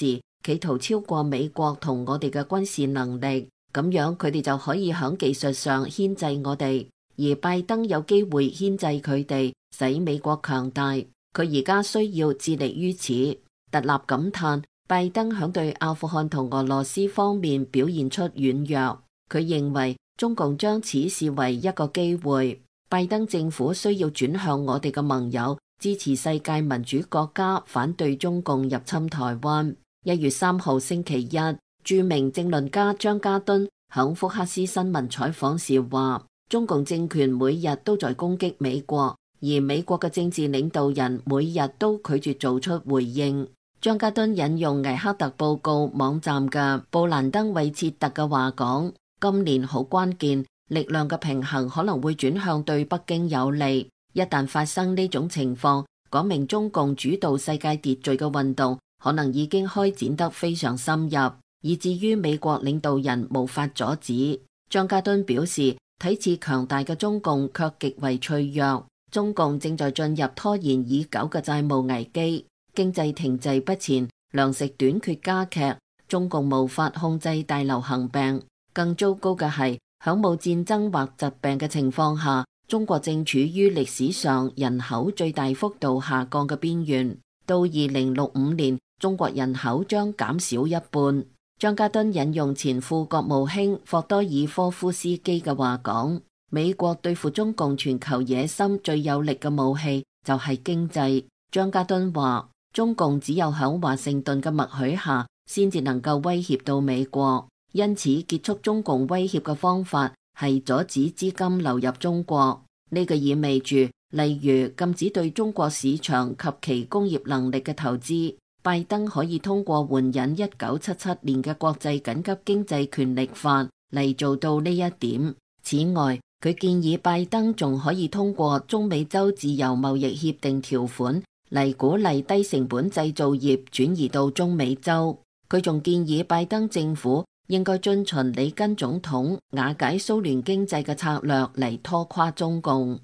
企圖超過美國同我哋嘅軍事能力，咁樣佢哋就可以喺技術上牽制我哋，而拜登有機會牽制佢哋，使美國強大。佢而家需要致力於此。特納感嘆，拜登響對阿富汗同俄羅斯方面表現出軟弱。佢認為中共將此視為一個機會。拜登政府需要轉向我哋嘅盟友，支持世界民主國家反對中共入侵台灣。1月3號星期一，著名政論家張家敦響福克斯新聞採訪時話，中共政權每日都在攻擊美國，而美國嘅政治領導人每日都拒絕做出回應。張家敦引用危克特報告網站嘅布蘭登韋切特嘅話講，今年好關鍵，力量嘅平衡可能會轉向對北京有利。一旦發生呢種情況，講明中共主導世界秩序嘅運動可能已經開展得非常深入，以至於美國領導人無法阻止。張家敦表示，睇似強大嘅中共卻極為脆弱，中共正在進入拖延已久嘅債務危機，經濟停滯不前，糧食短缺加劇，中共無法控制大流行病。更糟糕嘅係，響冇戰爭或疾病嘅情況下，中國正處於歷史上人口最大幅度下降嘅邊緣。到2065年，中國人口將減少一半。張家敦引用前副國務卿霍多爾科夫斯基嘅話講，美國對付中共全球野心最有力嘅武器就係經濟。張家敦話，中共只有響華盛頓嘅默許下，先至能夠威脅到美國。因此，結束中共威脅嘅方法係阻止資金流入中國。呢個意味住，例如禁止對中國市場及其工業能力嘅投資。拜登可以通過援引1977年嘅國際緊急經濟權力法嚟做到呢一點。此外，佢建議拜登仲可以通過中美洲自由貿易協定條款嚟鼓勵低成本製造業轉移到中美洲。佢仲建議拜登政府應該遵循里根總統瓦解蘇聯經濟嘅策略嚟拖垮中共。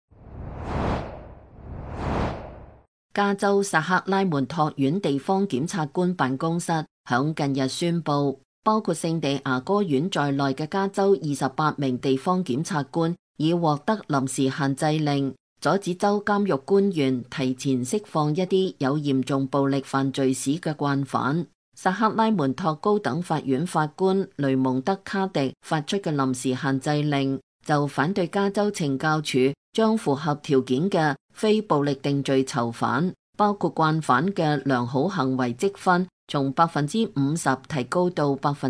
加州薩克拉門托縣地方檢察官辦公室響近日宣布，包括聖地牙哥縣在內嘅加州28名地方檢察官已獲得臨時限制令，阻止州監獄官員提前釋放一啲有嚴重暴力犯罪史嘅慣犯。薩克拉門托高等法院法官雷蒙德卡迪發出嘅臨時限制令，就反對加州懲教署將符合條件嘅非暴力定罪囚犯，包括慣犯嘅良好行為積分從50%提高到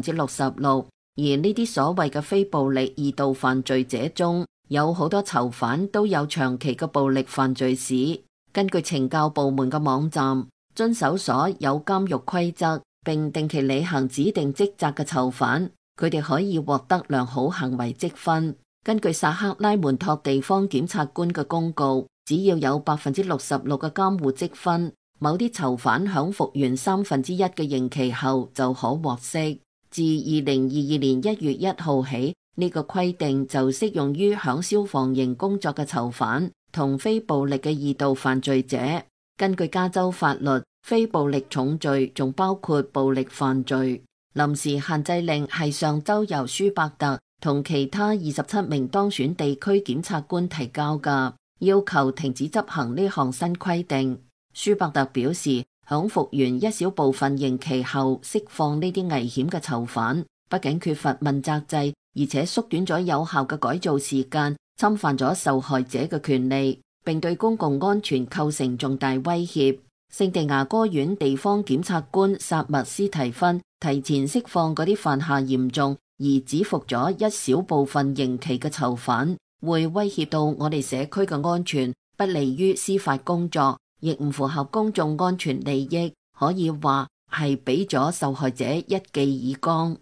66%，而呢啲所謂嘅非暴力二度犯罪者中，有好多囚犯都有長期嘅暴力犯罪史。根據懲教部門嘅網站，遵守所有監獄規則並定期履行指定職責嘅囚犯，佢哋可以獲得良好行為積分。根據薩克拉門托地方檢察官嘅公告，只要有66%嘅監護積分，某啲囚犯響服完1/3嘅刑期後就可獲釋。自2022年1月1號起，呢個規定就適用於響消防營工作嘅囚犯同非暴力嘅二度犯罪者。根據加州法律，非暴力重罪仲包括暴力犯罪。臨時限制令係上周由舒伯特同其他27名當選地區檢察官提交嘅，要求停止執行呢項新規定。舒伯特表示，響服完一小部分刑期後釋放呢啲危險嘅囚犯，不僅缺乏問責制，而且縮短咗有效嘅改造時間，侵犯咗受害者嘅權利，並對公共安全構成重大威脅。聖地牙哥縣地方檢察官薩默斯提芬提前釋放嗰啲犯下嚴重而只服咗一小部分刑期嘅囚犯，會威脅到我哋社區嘅安全，不利於司法工作，亦唔符合公眾安全利益，可以話係俾咗受害者一記耳光。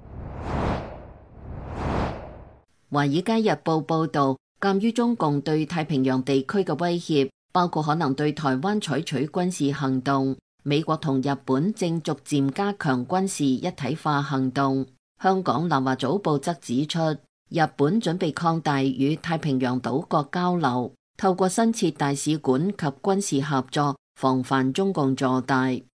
華爾街日報報道，鑒於中共對太平洋地區嘅威脅，包括可能對台灣採取軍事行動，美國同日本正逐漸加強軍事一體化行動。香港南華早報則指出，日本準備擴大與太平洋島國交流，透過新設大使館及軍事合作，防範中共坐大。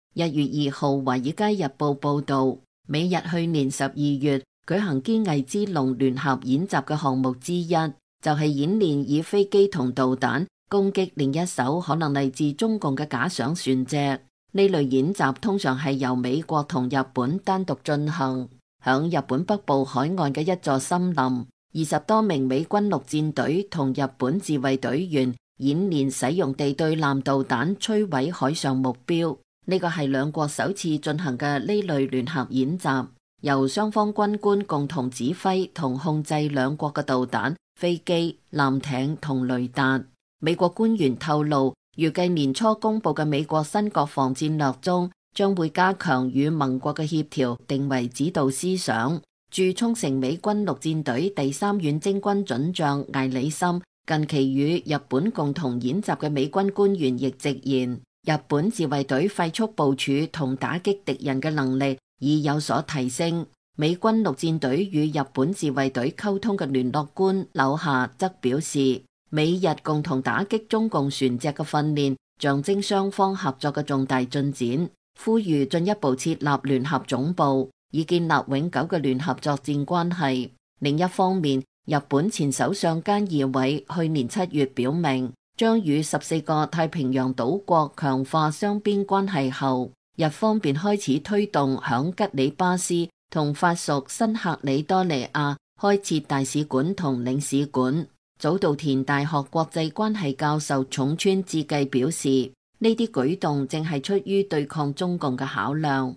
1月2號，《華爾街日報》報導，美日去年12月舉行堅毅之龍聯合演習嘅項目之一，就係演練以飛機同導彈攻擊另一艘可能嚟自中共嘅假想船隻。呢類演習通常係由美國同日本單獨進行。響日本北部海岸嘅一座森林，20多名美軍陸戰隊同日本自衛隊員演練使用地對艦導彈摧毀海上目標。呢個係兩國首次進行嘅呢類聯合演習，由雙方軍官共同指揮同控制兩國嘅導彈、飛機、艦艇同雷達。美國官員透露，預計年初公布嘅美國新國防戰略中，將會加強與盟國嘅協調，定為指導思想。駐沖繩美軍陸戰隊第3遠征軍准將艾里森近期與日本共同演習嘅美軍官員亦直言，日本自衛隊快速部署同打擊敵人嘅能力已有所提升。美軍陸戰隊與日本自衛隊溝通嘅聯絡官柳下則表示，美日共同打擊中共船隻嘅訓練象徵雙方合作嘅重大進展，呼籲進一步設立聯合總部，以建立永久嘅聯合作戰關係。另一方面，日本前首相菅義偉去年7月表明，將與14個太平洋島國強化雙邊關係後，日方便開始推動響吉里巴斯同法屬新喀里多尼亞開設大使館同領事館。早稻田大學國際關係教授重川智繼表示，呢啲舉動正係出於對抗中共嘅考量。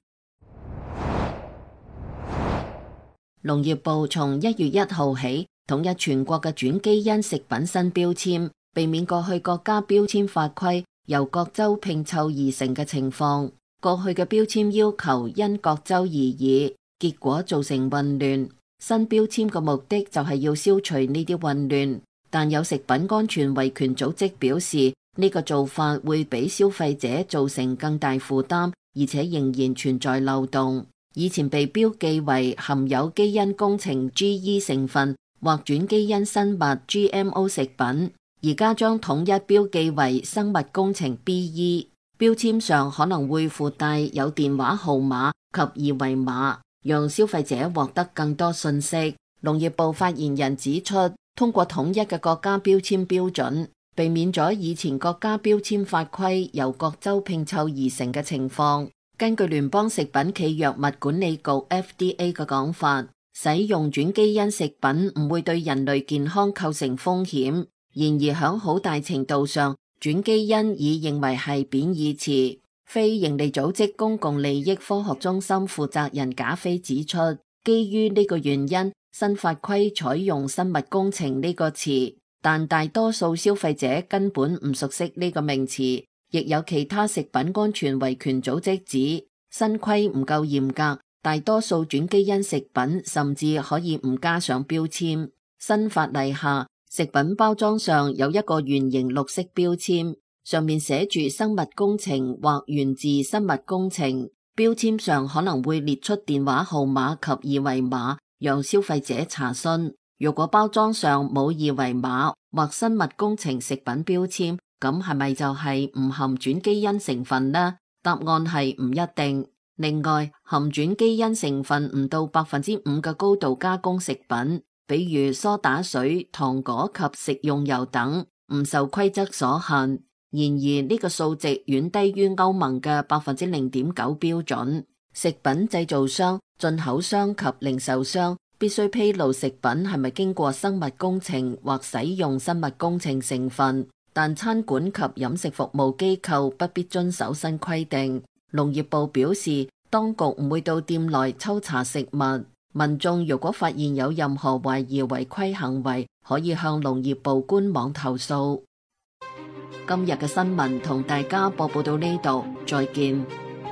農業部從1月1號起統一全國嘅轉基因食品新標籤，避免過去國家標籤法規由各州拼湊而成嘅情況。過去嘅標籤要求因各州而異，結果造成混亂。新標籤嘅目的就係要消除呢啲混亂，但有食品安全維權組織表示，呢個做法會俾消費者造成更大負擔，而且仍然存在漏洞。以前被標記為含有基因工程 GE 成分或轉基因生物 GMO 食品，而家將統一標記為生物工程 BE。標籤上可能會附帶有電話號碼及二維碼，讓消費者獲得更多信息。農業部發言人指出，通過統一嘅國家標籤標準，避免咗以前國家標籤法規由各州拼湊而成嘅情況。根據聯邦食品暨藥物管理局 FDA 嘅講法，使用轉基因食品唔會對人類健康構成風險。然而響好大程度上，轉基因已認為係貶義詞。非營利組織公共利益科學中心負責人賈菲指出，基於呢個原因，新法規採用生物工程呢個詞，但大多數消費者根本唔熟悉呢個名詞。亦有其他食品安全維權組織指新規唔夠嚴格，大多數轉基因食品甚至可以唔加上標籤。新法例下，食品包裝上有一個圓形綠色標籤，上面寫住生物工程或源自生物工程。標籤上可能會列出電話號碼及二維碼，讓消費者查詢。如果包裝上冇二維碼或生物工程食品標籤，咁係咪就係唔含轉基因成分呢？答案係唔一定。另外，含轉基因成分唔到5%嘅高度加工食品，比如梳打水、糖果及食用油等，唔受規則所限。然而呢個數值遠低於歐盟嘅0.9%標準。食品製造商、進口商及零售商必須披露食品係咪經過生物工程或使用生物工程成分。但餐館及飲食服務機構不必遵守新規定。農業部表示，當局唔會到店內抽查食物。民眾如果發現有任何懷疑違規行為，可以向農業部官網投訴。今日嘅新聞同大家播報到呢度，再見。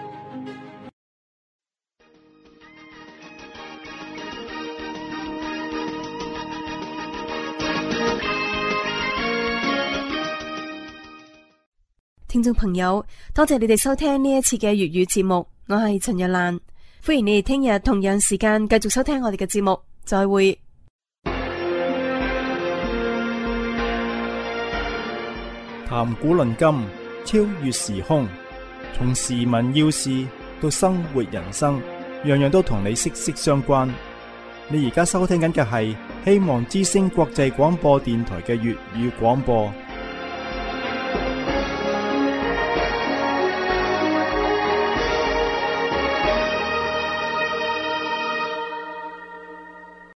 聽眾朋友，多謝你哋收聽呢一次嘅粵語節目，我係陳若蘭，歡迎你哋聽日同樣時間繼續收聽我哋嘅節目，再會。 談古論今，超越時空， 從時聞要事到生活人生，樣樣都同你息息相關。你而家收聽緊嘅係希望之聲國際廣播電台嘅粵語廣播。